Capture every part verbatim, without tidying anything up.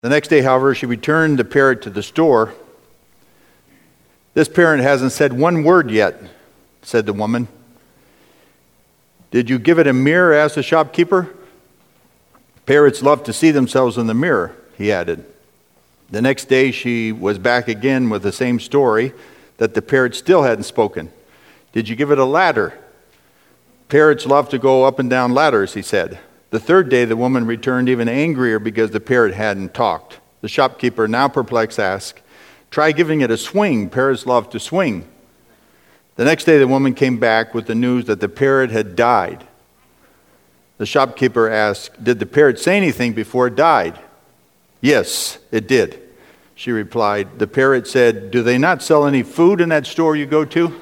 The next day, however, she returned the parrot to the store. "This parrot hasn't said one word yet," said the woman. "Did you give it a mirror?" asked the shopkeeper. "Parrots love to see themselves in the mirror," he added. The next day she was back again with the same story, that the parrot still hadn't spoken. "Did you give it a ladder?" "Parrots love to go up and down ladders," he said. The third day the woman returned even angrier because the parrot hadn't talked. The shopkeeper, now perplexed, asked, "Try giving it a swing. Parrots love to swing." The next day the woman came back with the news that the parrot had died. The shopkeeper asked, "Did the parrot say anything before it died?" "Yes, it did," she replied. "The parrot said, 'Do they not sell any food in that store you go to?'"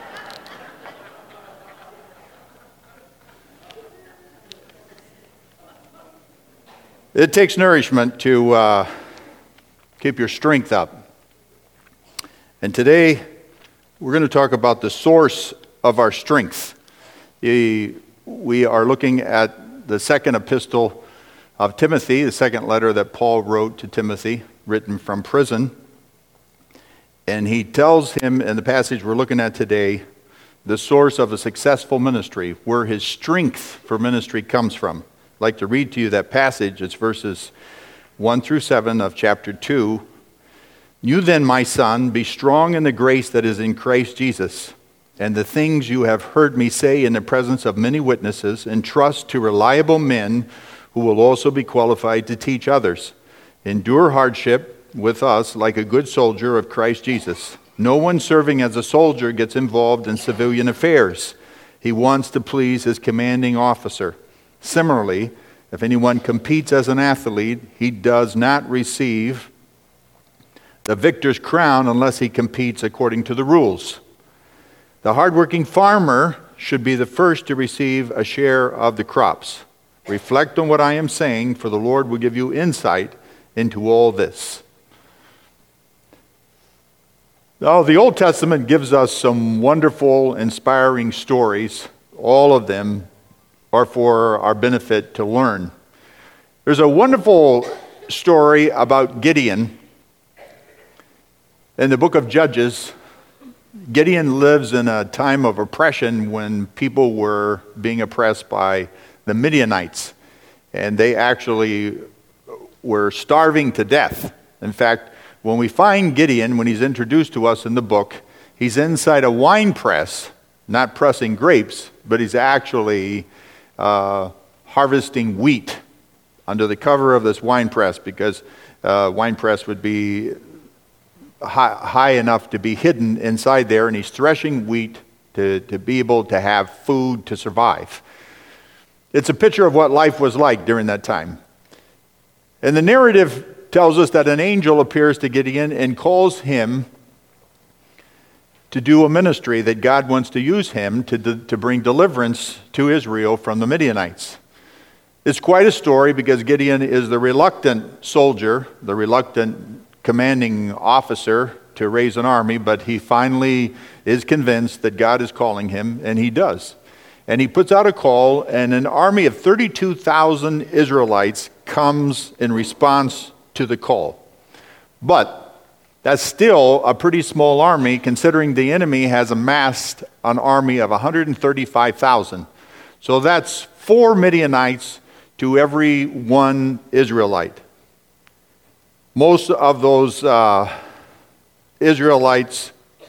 It takes nourishment to uh, keep your strength up. And today, we're going to talk about the source of our strength. The, we are looking at the second epistle of Timothy, the second letter that Paul wrote to Timothy, written from prison. And he tells him in the passage we're looking at today, the source of a successful ministry, where his strength for ministry comes from. I'd like to read to you that passage. It's verses one through seven of chapter two. "You then, my son, be strong in the grace that is in Christ Jesus, and the things you have heard me say in the presence of many witnesses, entrust to reliable men who will also be qualified to teach others. Endure hardship with us like a good soldier of Christ Jesus. No one serving as a soldier gets involved in civilian affairs. He wants to please his commanding officer. Similarly, if anyone competes as an athlete, he does not receive the victor's crown unless he competes according to the rules. The hardworking farmer should be the first to receive a share of the crops. Reflect on what I am saying, for the Lord will give you insight into all this." Now, the Old Testament gives us some wonderful, inspiring stories. All of them are for our benefit to learn. There's a wonderful story about Gideon in the book of Judges. Gideon lives in a time of oppression when people were being oppressed by the Midianites, and they actually were starving to death. In fact, when we find Gideon, when he's introduced to us in the book, he's inside a wine press, not pressing grapes, but he's actually uh, harvesting wheat under the cover of this wine press, because uh, wine press would be high, high enough to be hidden inside there, and he's threshing wheat to, to be able to have food to survive. It's a picture of what life was like during that time. And the narrative tells us that an angel appears to Gideon and calls him to do a ministry, that God wants to use him to, to bring deliverance to Israel from the Midianites. It's quite a story, because Gideon is the reluctant soldier, the reluctant commanding officer to raise an army, but he finally is convinced that God is calling him, and he does. And he puts out a call, and an army of thirty-two thousand Israelites comes in response to the call. But that's still a pretty small army, considering the enemy has amassed an army of one hundred thirty-five thousand. So that's four Midianites to every one Israelite. Most of those uh, Israelites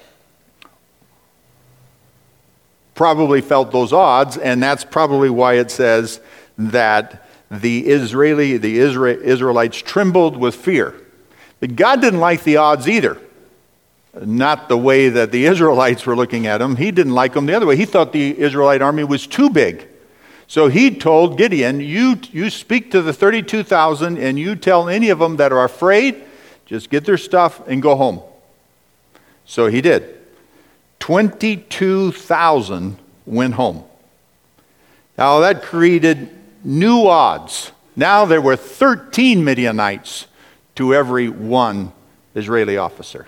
probably felt those odds, and that's probably why it says that the Israeli, the Isra- Israelites trembled with fear. But God didn't like the odds either. Not the way that the Israelites were looking at them. He didn't like them the other way. He thought the Israelite army was too big. So he told Gideon, you, you speak to the thirty-two thousand, and you tell any of them that are afraid, just get their stuff and go home. So he did. twenty-two thousand went home. Now that created new odds. Now there were thirteen Midianites to every one Israeli officer.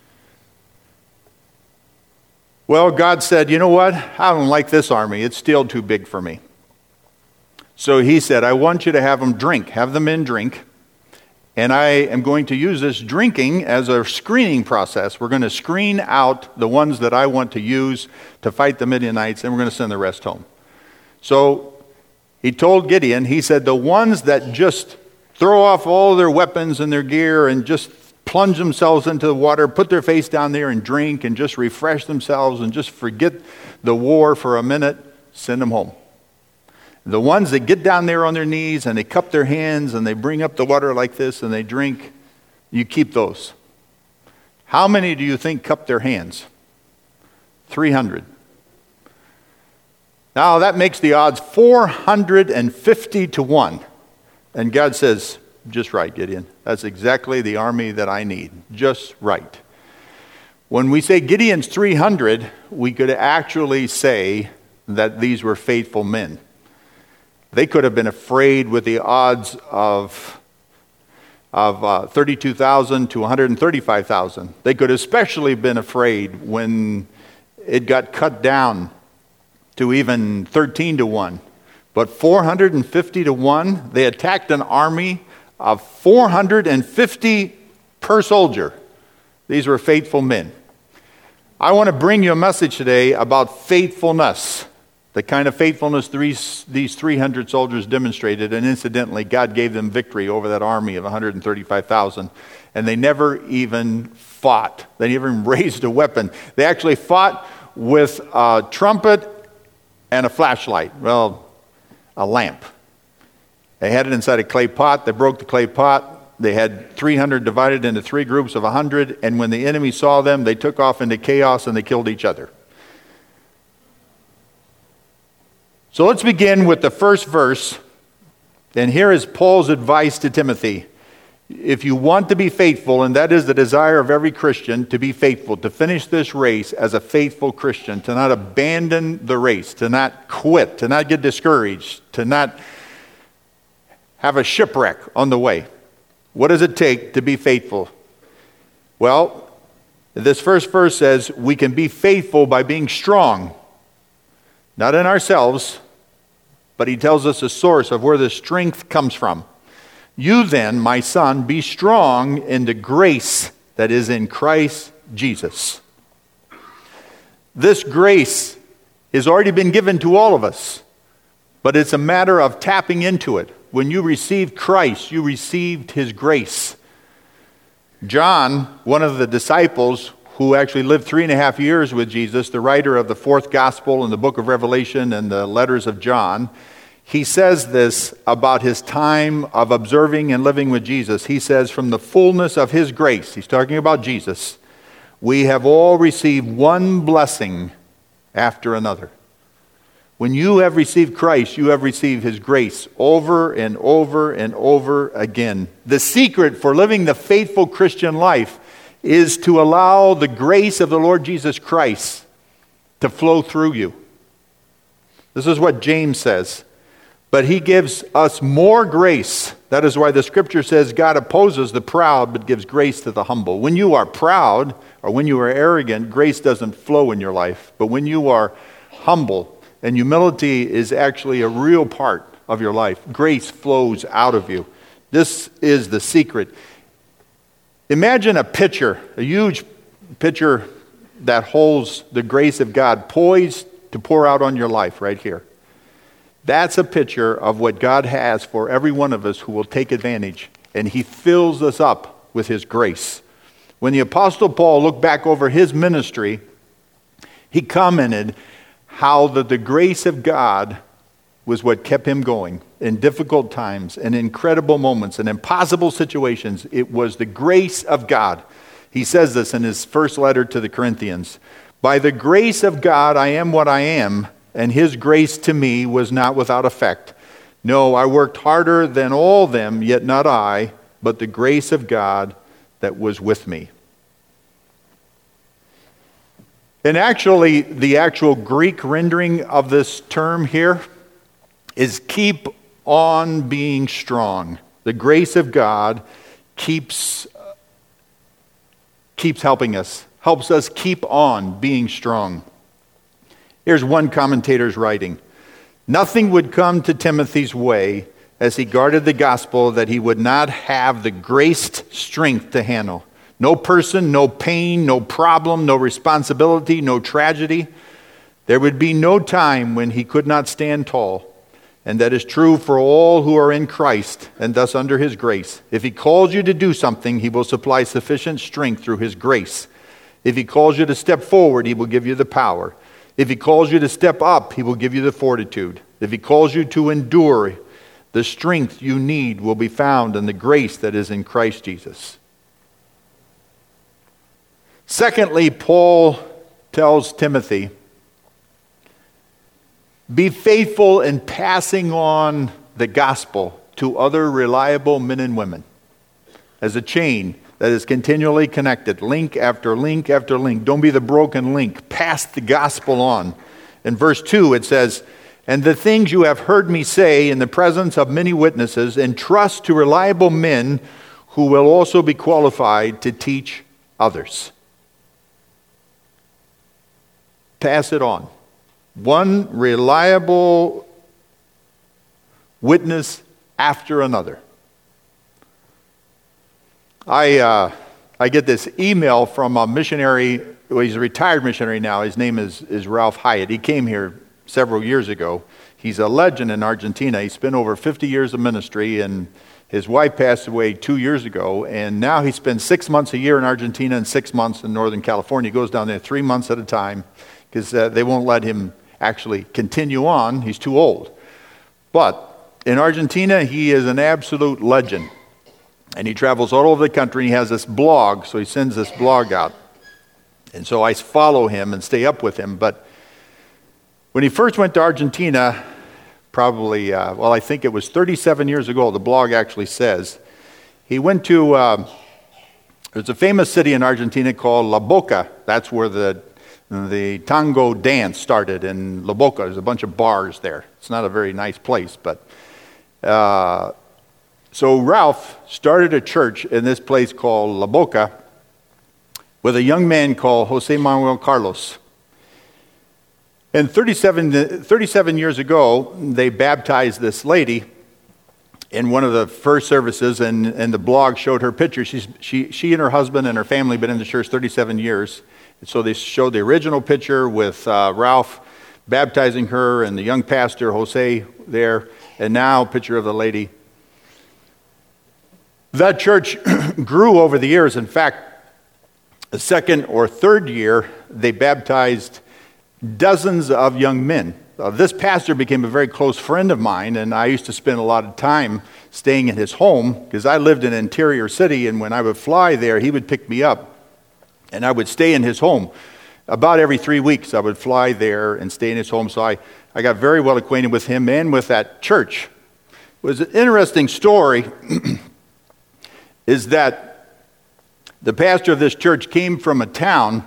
Well, God said, you know what? I don't like this army. It's still too big for me. So he said, I want you to have them drink. Have the men drink. And I am going to use this drinking as a screening process. We're going to screen out the ones that I want to use to fight the Midianites, and we're going to send the rest home. So he told Gideon, he said, the ones that just throw off all their weapons and their gear and just plunge themselves into the water, put their face down there and drink and just refresh themselves and just forget the war for a minute, send them home. The ones that get down there on their knees and they cup their hands and they bring up the water like this and they drink, you keep those. How many do you think cup their hands? three hundred. Now that makes the odds four hundred fifty to one. And God says, just right, Gideon. That's exactly the army that I need. Just right. When we say Gideon's three hundred, we could actually say that these were faithful men. They could have been afraid with the odds of, of uh, thirty-two thousand to one hundred thirty-five thousand. They could especially have been afraid when it got cut down to even thirteen to one. But four hundred fifty to one, they attacked an army of four hundred fifty per soldier. These were faithful men. I want to bring you a message today about faithfulness. The kind of faithfulness these, these three hundred soldiers demonstrated, and incidentally, God gave them victory over that army of one hundred thirty-five thousand, and they never even fought. They never even raised a weapon. They actually fought with a trumpet and a flashlight, well, a lamp. They had it inside a clay pot. They broke the clay pot. They had three hundred divided into three groups of one hundred, and when the enemy saw them, they took off into chaos and they killed each other. So let's begin with the first verse. And here is Paul's advice to Timothy. If you want to be faithful, and that is the desire of every Christian, to be faithful, to finish this race as a faithful Christian, to not abandon the race, to not quit, to not get discouraged, to not have a shipwreck on the way. What does it take to be faithful? Well, this first verse says we can be faithful by being strong. Not in ourselves, but he tells us the source of where the strength comes from. You then, my son, be strong in the grace that is in Christ Jesus. This grace has already been given to all of us, but it's a matter of tapping into it. When you received Christ, you received his grace. John, one of the disciples who actually lived three and a half years with Jesus, the writer of the fourth gospel and the book of Revelation and the letters of John, he says this about his time of observing and living with Jesus. He says, from the fullness of his grace, he's talking about Jesus, we have all received one blessing after another. When you have received Christ, you have received his grace over and over and over again. The secret for living the faithful Christian life is to allow the grace of the Lord Jesus Christ to flow through you. This is what James says. But he gives us more grace. That is why the scripture says God opposes the proud but gives grace to the humble. When you are proud or when you are arrogant, grace doesn't flow in your life. But when you are humble, and humility is actually a real part of your life, grace flows out of you. This is the secret. Imagine a pitcher, a huge pitcher that holds the grace of God poised to pour out on your life right here. That's a picture of what God has for every one of us who will take advantage. And he fills us up with his grace. When the Apostle Paul looked back over his ministry, he commented how that the grace of God was what kept him going in difficult times and incredible moments and impossible situations. It was the grace of God. He says this in his first letter to the Corinthians. By the grace of God, I am what I am, and his grace to me was not without effect. No, I worked harder than all them, yet not I, but the grace of God that was with me. And actually, the actual Greek rendering of this term here is keep on being strong. The grace of God keeps, keeps helping us, helps us keep on being strong. Here's one commentator's writing. Nothing would come to Timothy's way as he guarded the gospel that he would not have the graced strength to handle. No person, no pain, no problem, no responsibility, no tragedy. There would be no time when he could not stand tall. And that is true for all who are in Christ and thus under his grace. If he calls you to do something, he will supply sufficient strength through his grace. If he calls you to step forward, he will give you the power. If he calls you to step up, he will give you the fortitude. If he calls you to endure, the strength you need will be found in the grace that is in Christ Jesus. Secondly, Paul tells Timothy, be faithful in passing on the gospel to other reliable men and women as a chain that is continually connected, link after link after link. Don't be the broken link. Pass the gospel on. In verse two it says, and the things you have heard me say in the presence of many witnesses, entrust to reliable men who will also be qualified to teach others. Pass it on. One reliable witness after another. I uh, I get this email from a missionary. Well, he's a retired missionary now. His name is, is Ralph Hyatt. He came here several years ago. He's a legend in Argentina. He spent over fifty years of ministry, and his wife passed away two years ago. And now he spends six months a year in Argentina and six months in Northern California. He goes down there three months at a time because uh, they won't let him actually continue on. He's too old. But in Argentina, he is an absolute legend. And he travels all over the country. He has this blog, so he sends this blog out. And so I follow him and stay up with him. But when he first went to Argentina, probably, uh, well, I think it was thirty-seven years ago, the blog actually says, he went to, uh, there's a famous city in Argentina called La Boca. That's where the The tango dance started in La Boca. There's a bunch of bars there. It's not a very nice place, but uh, so Ralph started a church in this place called La Boca with a young man called Jose Manuel Carlos. And thirty-seven, thirty-seven years ago, they baptized this lady in one of the first services, and, and the blog showed her picture. She's, she, she and her husband and her family have been in the church thirty-seven years. So they showed the original picture with uh, Ralph baptizing her and the young pastor, Jose, there, and now a picture of the lady. That church grew over the years. In fact, the second or third year, they baptized dozens of young men. Uh, this pastor became a very close friend of mine, and I used to spend a lot of time staying in his home because I lived in an interior city, and when I would fly there, he would pick me up. And I would stay in his home. About every three weeks, I would fly there and stay in his home. So I, I got very well acquainted with him and with that church. It was an interesting story is that the pastor of this church came from a town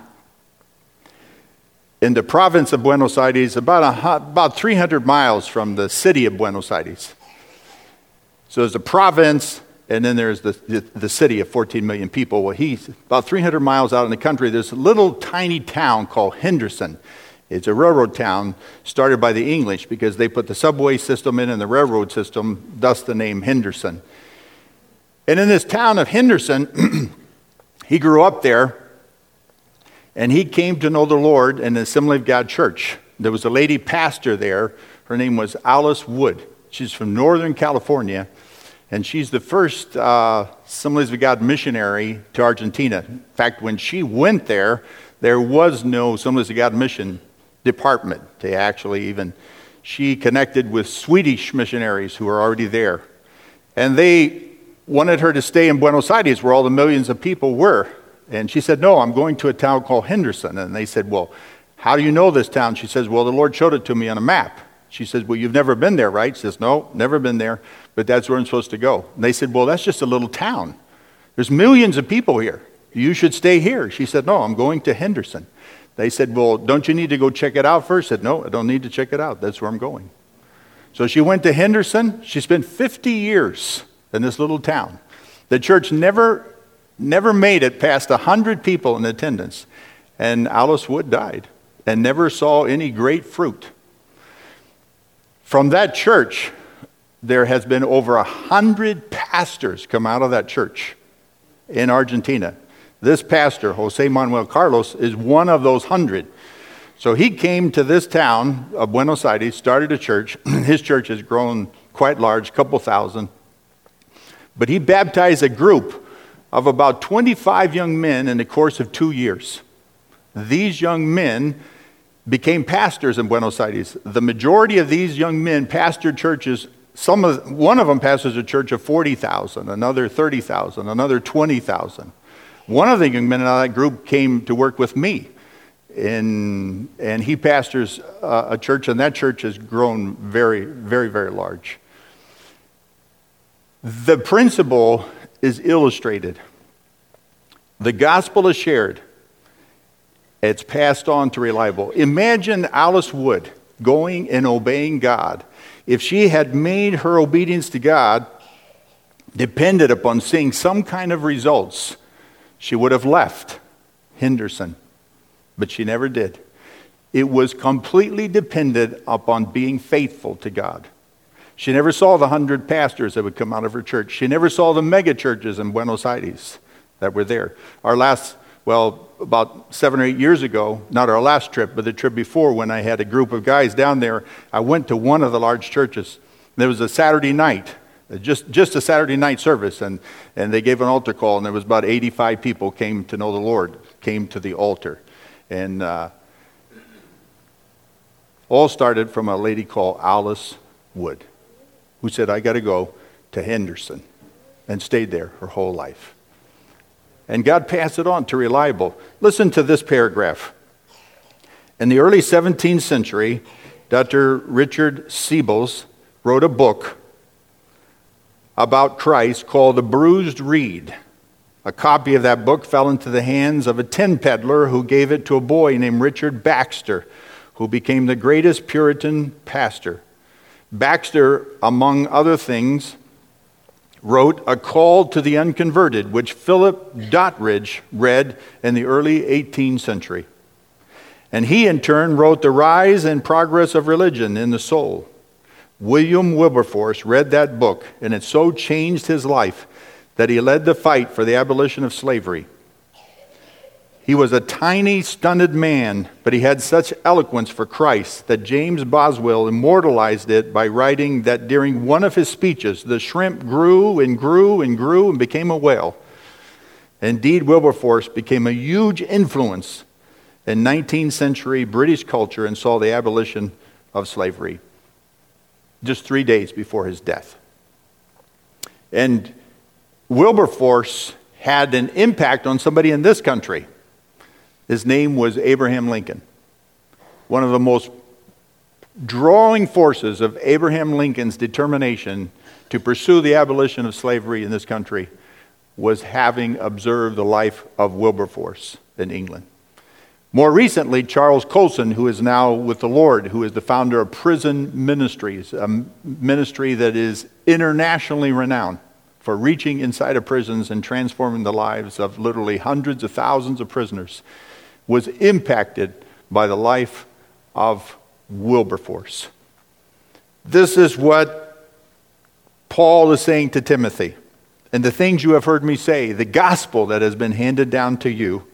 in the province of Buenos Aires, about, a, about three hundred miles from the city of Buenos Aires. So there's a province, and then there's the, the, the city of fourteen million people. Well, he's about three hundred miles out in the country. There's a little tiny town called Henderson. It's a railroad town started by the English because they put the subway system in and the railroad system, thus the name Henderson. And in this town of Henderson, he grew up there, and he came to know the Lord in the Assembly of God Church. There was a lady pastor there. Her name was Alice Wood. She's from Northern California. And she's the first uh, Assemblies of God missionary to Argentina. In fact, when she went there, there was no Assemblies of God mission department. They actually even, she connected with Swedish missionaries who were already there. And they wanted her to stay in Buenos Aires where all the millions of people were. And she said, no, I'm going to a town called Henderson. And they said, well, how do you know this town? She says, well, the Lord showed it to me on a map. She says, well, you've never been there, right? She says, no, never been there, but that's where I'm supposed to go. And they said, well, that's just a little town. There's millions of people here. You should stay here. She said, no, I'm going to Henderson. They said, well, don't you need to go check it out first? She said, no, I don't need to check it out. That's where I'm going. So she went to Henderson. She spent fifty years in this little town. The church never, never made it past one hundred people in attendance. And Alice Wood died and never saw any great fruit. From that church, there has been over a hundred pastors come out of that church in Argentina. This pastor, Jose Manuel Carlos, is one of those hundred. So he came to this town of Buenos Aires, started a church. His church has grown quite large, a couple thousand. But he baptized a group of about twenty-five young men in the course of two years. These young men became pastors in Buenos Aires. The majority of these young men pastored churches. Some of one of them pastors a church of forty thousand, another thirty thousand, another twenty thousand. One of the young men in that group came to work with me, in, and he pastors uh, a church, and that church has grown very, very, very large. The principle is illustrated. The gospel is shared. It's passed on to reliable. Imagine Alice Wood going and obeying God. If she had made her obedience to God depended upon seeing some kind of results, she would have left Henderson, but she never did. It was completely dependent upon being faithful to God. She never saw the hundred pastors that would come out of her church. She never saw the mega churches in Buenos Aires that were there. Our last, well, about seven or eight years ago, not our last trip, but the trip before, when I had a group of guys down there, I went to one of the large churches. There was a Saturday night, just just a Saturday night service, and, and they gave an altar call, and there was about eighty-five people came to know the Lord, came to the altar. And uh, all started from a lady called Alice Wood, who said, I got to go to Henderson, and stayed there her whole life. And God passed it on to reliable. Listen to this paragraph. In the early seventeenth century, Doctor Richard Siebels wrote a book about Christ called The Bruised Reed. A copy of that book fell into the hands of a tin peddler who gave it to a boy named Richard Baxter, who became the greatest Puritan pastor. Baxter, among other things, wrote A Call to the Unconverted, which Philip Doddridge read in the early eighteenth century. And he, in turn, wrote The Rise and Progress of Religion in the Soul. William Wilberforce read that book, and it so changed his life that he led the fight for the abolition of slavery. He was a tiny, stunted man, but he had such eloquence for Christ that James Boswell immortalized it by writing that during one of his speeches, the shrimp grew and grew and grew and became a whale. Indeed, Wilberforce became a huge influence in nineteenth century British culture and saw the abolition of slavery just three days before his death. And Wilberforce had an impact on somebody in this country. His name was Abraham Lincoln. One of the most drawing forces of Abraham Lincoln's determination to pursue the abolition of slavery in this country was having observed the life of Wilberforce in England. More recently, Charles Colson, who is now with the Lord, who is the founder of Prison Ministries, a ministry that is internationally renowned for reaching inside of prisons and transforming the lives of literally hundreds of thousands of prisoners, was impacted by the life of Wilberforce. This is what Paul is saying to Timothy. And the things you have heard me say, the gospel that has been handed down to you,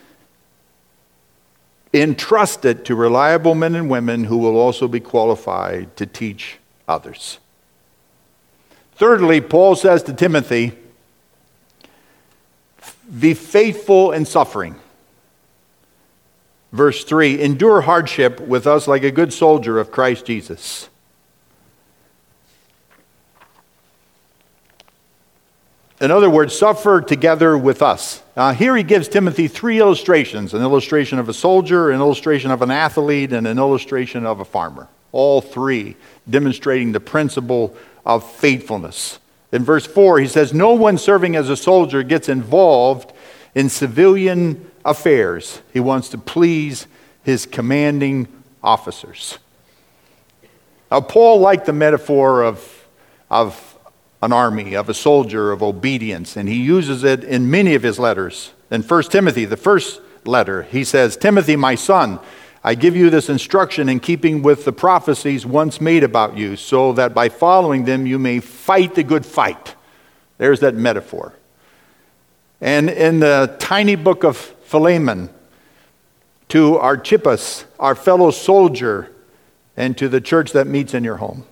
entrust it to reliable men and women who will also be qualified to teach others. Thirdly, Paul says to Timothy, be faithful in suffering. Verse three, endure hardship with us like a good soldier of Christ Jesus. In other words, suffer together with us. Uh, here he gives Timothy three illustrations, an illustration of a soldier, an illustration of an athlete, and an illustration of a farmer. All three demonstrating the principle of faithfulness. In verse four, he says, no one serving as a soldier gets involved in civilian affairs. He wants to please his commanding officers. Now, Paul liked the metaphor of, of an army, of a soldier, of obedience, and he uses it in many of his letters. In First Timothy, the first letter, he says, Timothy, my son, I give you this instruction in keeping with the prophecies once made about you, so that by following them you may fight the good fight. There's that metaphor. And in the tiny book of Philemon, to Archippus, our fellow soldier, and to the church that meets in your home.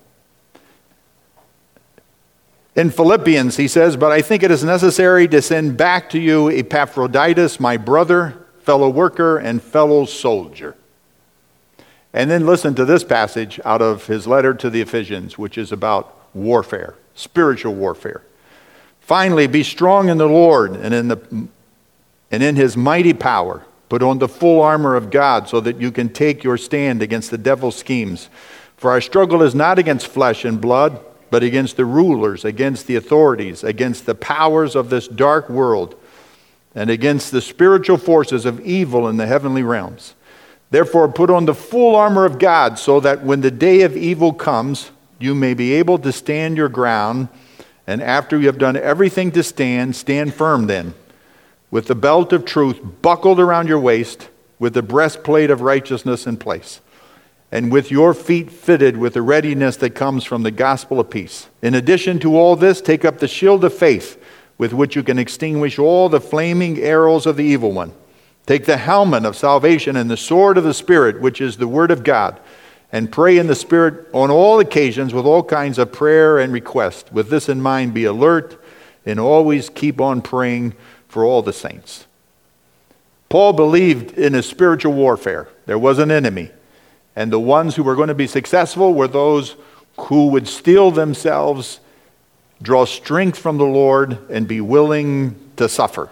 In Philippians, he says, but I think it is necessary to send back to you Epaphroditus, my brother, fellow worker, and fellow soldier. And then listen to this passage out of his letter to the Ephesians, which is about warfare, spiritual warfare. Finally, be strong in the Lord and in the and in his mighty power. Put on the full armor of God so that you can take your stand against the devil's schemes. For our struggle is not against flesh and blood, but against the rulers, against the authorities, against the powers of this dark world, and against the spiritual forces of evil in the heavenly realms. Therefore, put on the full armor of God so that when the day of evil comes, you may be able to stand your ground. And after you have done everything to stand, stand firm then, with the belt of truth buckled around your waist, with the breastplate of righteousness in place, and with your feet fitted with the readiness that comes from the gospel of peace. In addition to all this, take up the shield of faith, with which you can extinguish all the flaming arrows of the evil one. Take the helmet of salvation and the sword of the Spirit, which is the word of God, and pray in the Spirit on all occasions with all kinds of prayer and request. With this in mind, be alert and always keep on praying for all the saints. Paul believed in a spiritual warfare. There was an enemy. And the ones who were going to be successful were those who would steel themselves, draw strength from the Lord, and be willing to suffer.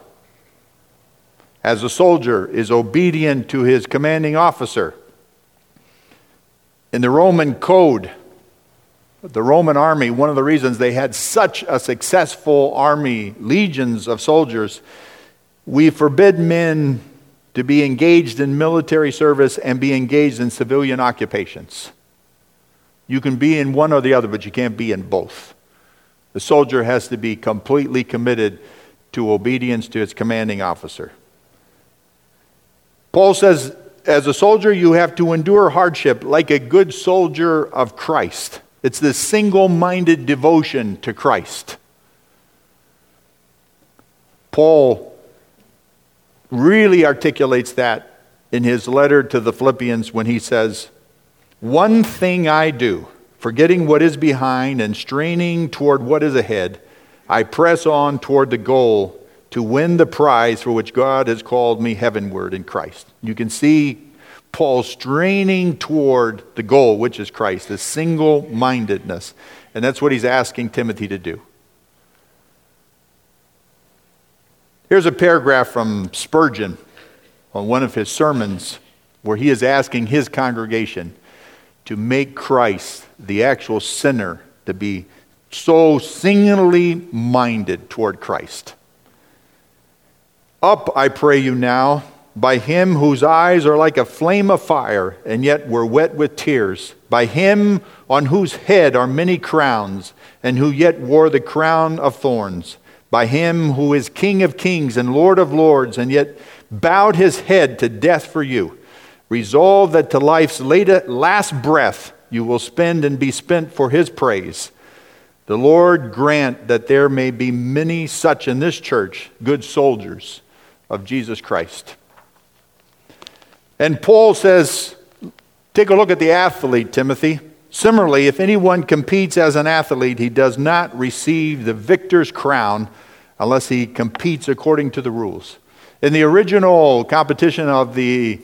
As a soldier is obedient to his commanding officer. In the Roman code, the Roman army, one of the reasons they had such a successful army, legions of soldiers, we forbid men to be engaged in military service and be engaged in civilian occupations. You can be in one or the other, but you can't be in both. The soldier has to be completely committed to obedience to its commanding officer. Paul says, as a soldier, you have to endure hardship like a good soldier of Christ. It's this single-minded devotion to Christ. Paul really articulates that in his letter to the Philippians when he says, one thing I do, forgetting what is behind and straining toward what is ahead, I press on toward the goal to win the prize for which God has called me heavenward in Christ. You can see Paul straining toward the goal, which is Christ, the single-mindedness. And that's what he's asking Timothy to do. Here's a paragraph from Spurgeon on one of his sermons where he is asking his congregation to make Christ, the actual sinner, to be so singularly minded toward Christ. Up, I pray you now, by him whose eyes are like a flame of fire, and yet were wet with tears, by him on whose head are many crowns, and who yet wore the crown of thorns, by him who is King of kings and Lord of lords, and yet bowed his head to death for you. Resolve that to life's last breath you will spend and be spent for his praise. The Lord grant that there may be many such in this church, good soldiers of Jesus Christ. And Paul says, take a look at the athlete, Timothy. Similarly, if anyone competes as an athlete, he does not receive the victor's crown unless he competes according to the rules. In the original competition of the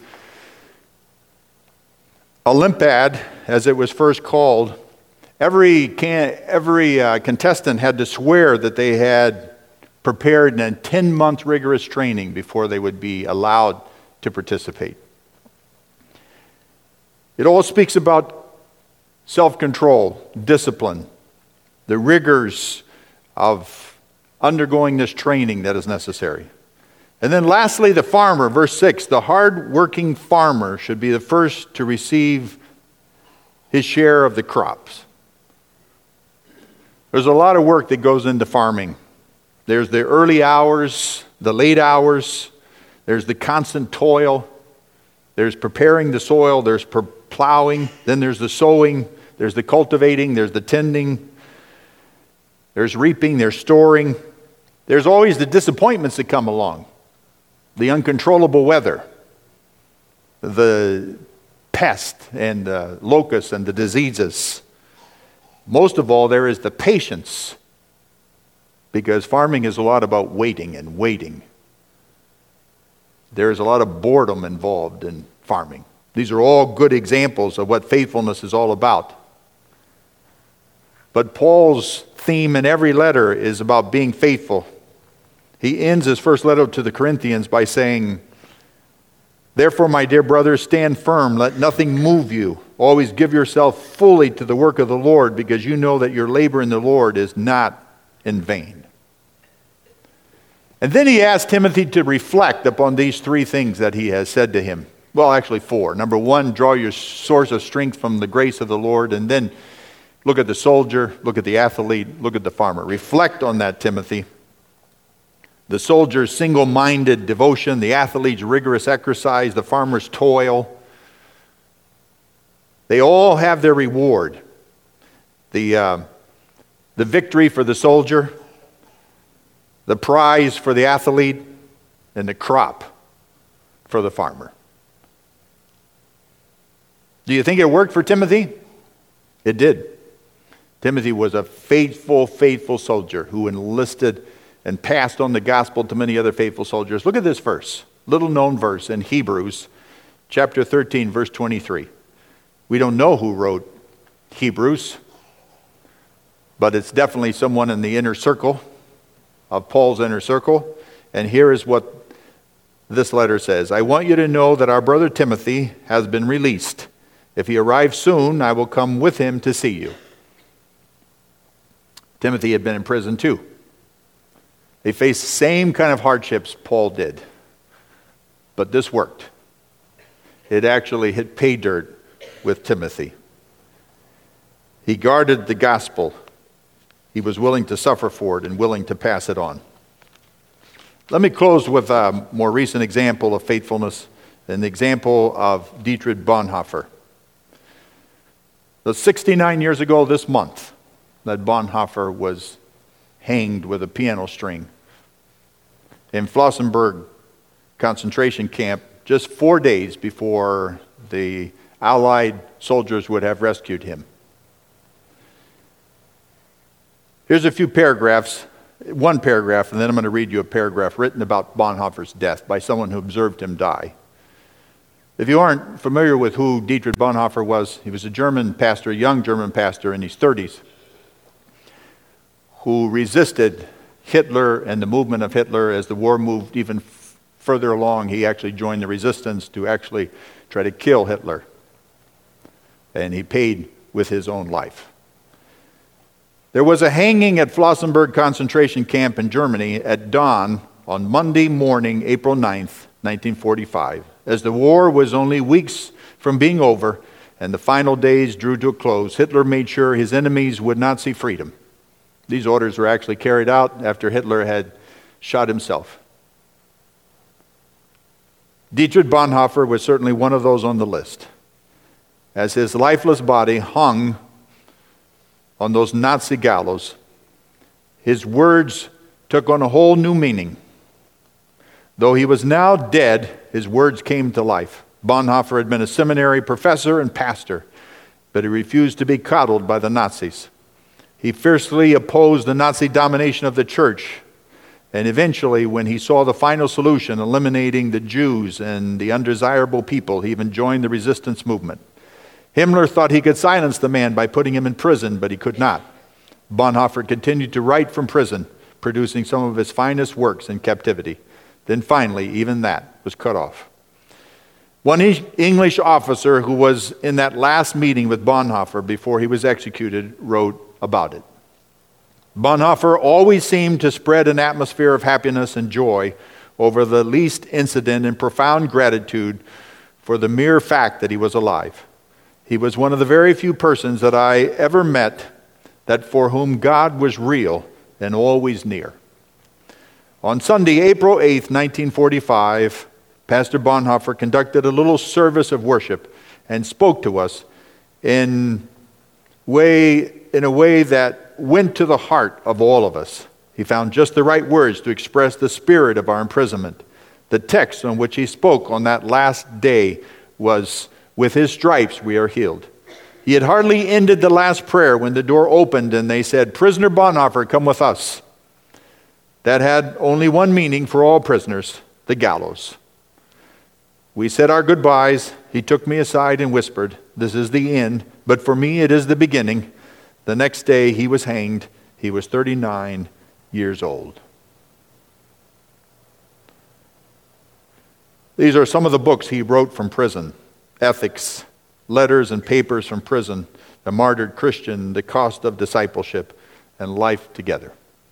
Olympiad, as it was first called, every can, every uh, contestant had to swear that they had prepared in ten month rigorous training before they would be allowed to participate. It all speaks about self-control, discipline, the rigors of undergoing this training that is necessary. And then lastly, the farmer, verse six, the hard-working farmer should be the first to receive his share of the crops. There's a lot of work that goes into farming. There's the early hours, the late hours, there's the constant toil, There's preparing the soil, there's per- plowing, then there's the sowing, there's the cultivating, there's the tending, there's reaping, there's storing. There's always the disappointments that come along, the uncontrollable weather, the pest and the locusts and the diseases. Most of all, there is the patience, because farming is a lot about waiting and waiting. There is a lot of boredom involved in farming. These are all good examples of what faithfulness is all about. But Paul's theme in every letter is about being faithful. He ends his first letter to the Corinthians by saying, "Therefore, my dear brothers, stand firm. Let nothing move you. Always give yourself fully to the work of the Lord, because you know that your labor in the Lord is not in vain." And then he asked Timothy to reflect upon these three things that he has said to him. Well, actually four. Number one, draw your source of strength from the grace of the Lord. And then look at the soldier, look at the athlete, look at the farmer. Reflect on that, Timothy. The soldier's single-minded devotion, the athlete's rigorous exercise, the farmer's toil. They all have their reward. The, uh, the victory for the soldier, the prize for the athlete, and the crop for the farmer. Do you think it worked for Timothy? It did. Timothy was a faithful, faithful soldier who enlisted and passed on the gospel to many other faithful soldiers. Look at this verse, little known verse in Hebrews chapter thirteen, verse twenty-three. We don't know who wrote Hebrews, but it's definitely someone in the inner circle of Paul's inner circle. And here is what this letter says. "I want you to know that our brother Timothy has been released. If he arrives soon, I will come with him to see you." Timothy had been in prison too. They faced the same kind of hardships Paul did. But this worked. It actually hit pay dirt with Timothy. He guarded the gospel. He was willing to suffer for it and willing to pass it on. Let me close with a more recent example of faithfulness, an example of Dietrich Bonhoeffer. So sixty-nine years ago this month, that Bonhoeffer was hanged with a piano string in Flossenburg concentration camp just four days before the Allied soldiers would have rescued him. Here's a few paragraphs, one paragraph, and then I'm going to read you a paragraph written about Bonhoeffer's death by someone who observed him die. If you aren't familiar with who Dietrich Bonhoeffer was, he was a German pastor, a young German pastor in his thirties, who resisted Hitler and the movement of Hitler. As the war moved even f- further along, he actually joined the resistance to actually try to kill Hitler. And he paid with his own life. There was a hanging at Flossenburg concentration camp in Germany at dawn on Monday morning, April ninth, nineteen forty-five. As the war was only weeks from being over and the final days drew to a close, Hitler made sure his enemies would not see freedom. These orders were actually carried out after Hitler had shot himself. Dietrich Bonhoeffer was certainly one of those on the list. As his lifeless body hung on those Nazi gallows, his words took on a whole new meaning. Though he was now dead, his words came to life. Bonhoeffer had been a seminary professor and pastor, but he refused to be coddled by the Nazis. He fiercely opposed the Nazi domination of the church, and eventually, when he saw the final solution, eliminating the Jews and the undesirable people, he even joined the resistance movement. Himmler thought he could silence the man by putting him in prison, but he could not. Bonhoeffer continued to write from prison, producing some of his finest works in captivity. Then finally, even that was cut off. One English officer who was in that last meeting with Bonhoeffer before he was executed wrote about it. Bonhoeffer always seemed to spread an atmosphere of happiness and joy over the least incident and profound gratitude for the mere fact that he was alive. He was one of the very few persons that I ever met that for whom God was real and always near. On Sunday, April eighth, nineteen forty-five, Pastor Bonhoeffer conducted a little service of worship and spoke to us in way in a way that went to the heart of all of us. He found just the right words to express the spirit of our imprisonment. The text on which he spoke on that last day was, "With his stripes we are healed." He had hardly ended the last prayer when the door opened and they said, "Prisoner Bonhoeffer, come with us." That had only one meaning for all prisoners, the gallows. We said our goodbyes. He took me aside and whispered, "This is the end, but for me it is the beginning." The next day he was hanged. He was thirty-nine years old. These are some of the books he wrote from prison: Ethics, Letters and Papers from Prison, The Martyred Christian, The Cost of Discipleship, and Life Together.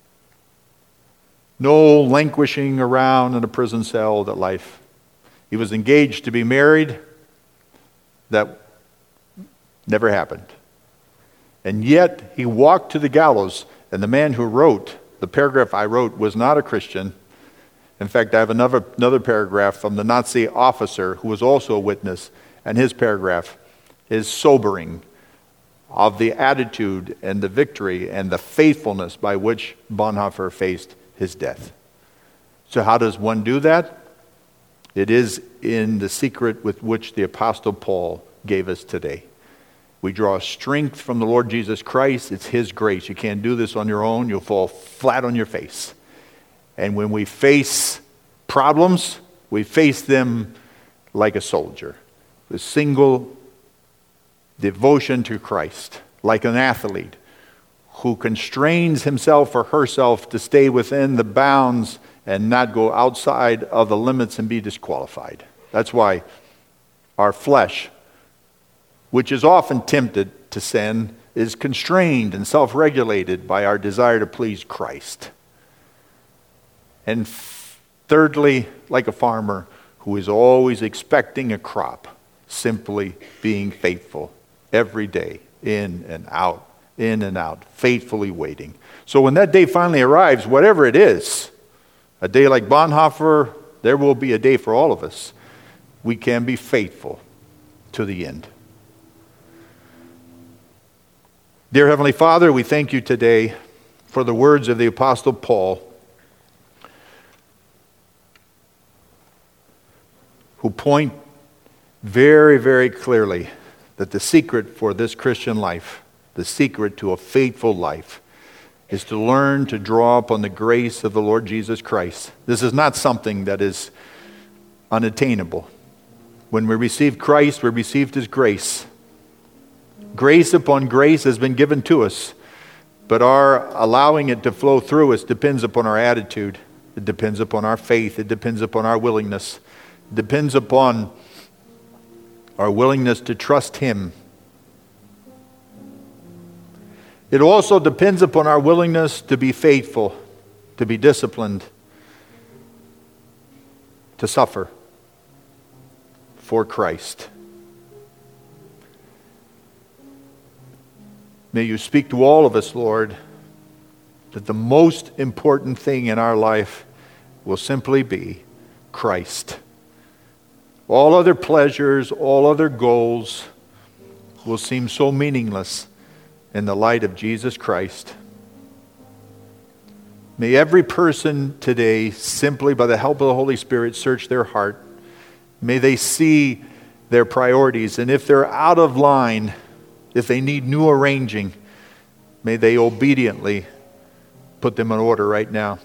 No languishing around in a prison cell that life. He was engaged to be married. That never happened. And yet he walked to the gallows, and the man who wrote the paragraph I wrote was not a Christian. In fact, I have another, another paragraph from the Nazi officer who was also a witness, and his paragraph is sobering of the attitude and the victory and the faithfulness by which Bonhoeffer faced his death. So how does one do that? It is in the secret with which the Apostle Paul gave us today. We draw strength from the Lord Jesus Christ. It's his grace. You can't do this on your own. You'll fall flat on your face. And when we face problems, we face them like a soldier, with single devotion to Christ, like an athlete who constrains himself or herself to stay within the bounds and not go outside of the limits and be disqualified. That's why our flesh, which is often tempted to sin, is constrained and self-regulated by our desire to please Christ. And thirdly, like a farmer who is always expecting a crop, simply being faithful every day, in and out, in and out, faithfully waiting. So when that day finally arrives, whatever it is, a day like Bonhoeffer, there will be a day for all of us. We can be faithful to the end. Dear Heavenly Father, we thank you today for the words of the Apostle Paul, who point very, very clearly that the secret for this Christian life, the secret to a faithful life, is to learn to draw upon the grace of the Lord Jesus Christ. This is not something that is unattainable. When we receive Christ, we received his grace. Grace upon grace has been given to us, but our allowing it to flow through us depends upon our attitude. It depends upon our faith. It depends upon our willingness. It depends upon our willingness to trust him. It also depends upon our willingness to be faithful, to be disciplined, to suffer for Christ. May you speak to all of us, Lord, that the most important thing in our life will simply be Christ. All other pleasures, all other goals will seem so meaningless in the light of Jesus Christ. May every person today, simply by the help of the Holy Spirit, search their heart. May they see their priorities, and if they're out of line, if they need new arranging, may they obediently put them in order right now.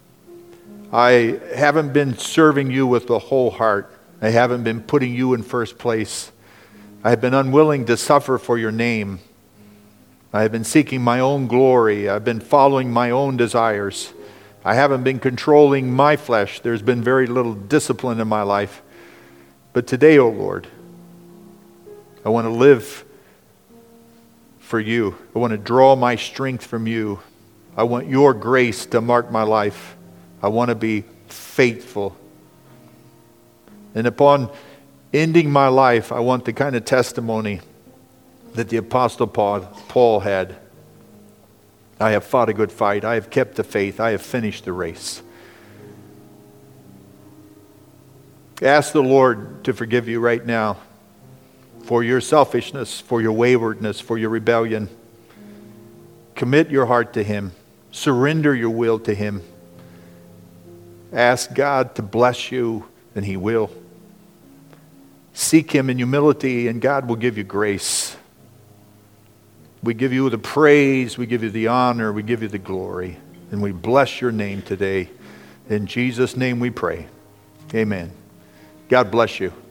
I haven't been serving you with the whole heart. I haven't been putting you in first place. I have been unwilling to suffer for your name. I have been seeking my own glory. I've been following my own desires. I haven't been controlling my flesh. There's been very little discipline in my life. But today, O Lord, I want to live for you. I want to draw my strength from you. I want your grace to mark my life. I want to be faithful. And upon ending my life, I want the kind of testimony that the Apostle Paul, Paul had. I have fought a good fight. I have kept the faith. I have finished the race. Ask the Lord to forgive you right now for your selfishness, for your waywardness, for your rebellion. Commit your heart to Him. Surrender your will to Him. Ask God to bless you, and He will. Seek Him in humility, and God will give you grace. We give you the praise, we give you the honor, we give you the glory, and we bless your name today. In Jesus' name we pray. Amen. God bless you.